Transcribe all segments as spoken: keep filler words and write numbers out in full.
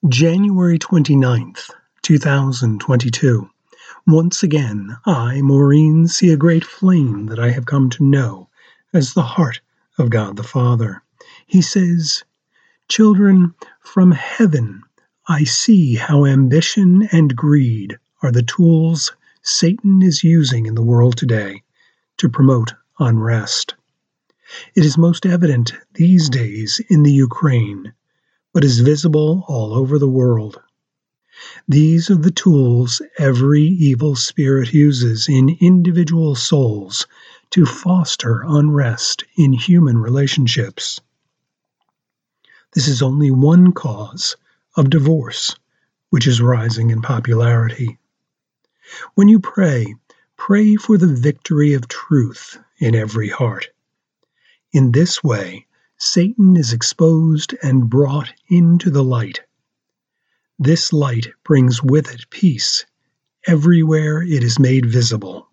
January twenty-ninth, two thousand twenty-two. Once again, I, Maureen, see a great flame that I have come to know as the heart of God the Father. He says, "Children, from heaven I see how ambition and greed are the tools Satan is using in the world today to promote unrest. It is most evident these days in the Ukraine, but is visible all over the world. These are the tools every evil spirit uses in individual souls to foster unrest in human relationships. This is only one cause of divorce, which is rising in popularity. When you pray, pray for the victory of truth in every heart. In this way, Satan is exposed and brought into the light. This light brings with it peace everywhere it is made visible."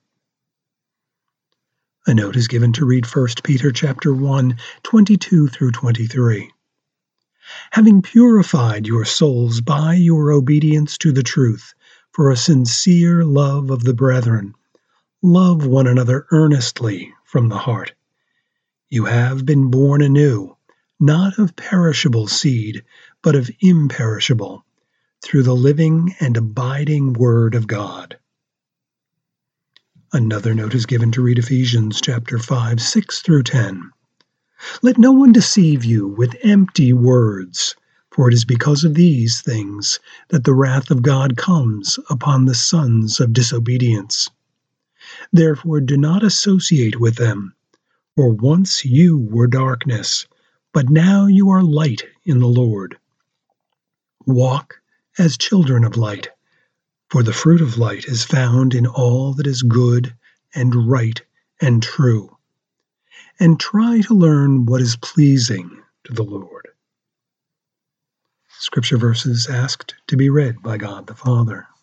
A note is given to read First Peter chapter one, twenty-two through twenty-three. "Having purified your souls by your obedience to the truth, for a sincere love of the brethren, love one another earnestly from the heart. You have been born anew, not of perishable seed, but of imperishable, through the living and abiding Word of God." Another note is given to read Ephesians chapter five, six through ten. "Let no one deceive you with empty words, for it is because of these things that the wrath of God comes upon the sons of disobedience. Therefore do not associate with them, for once you were darkness, but now you are light in the Lord. Walk as children of light, for the fruit of light is found in all that is good and right and true. And try to learn what is pleasing to the Lord." Scripture verses asked to be read by God the Father.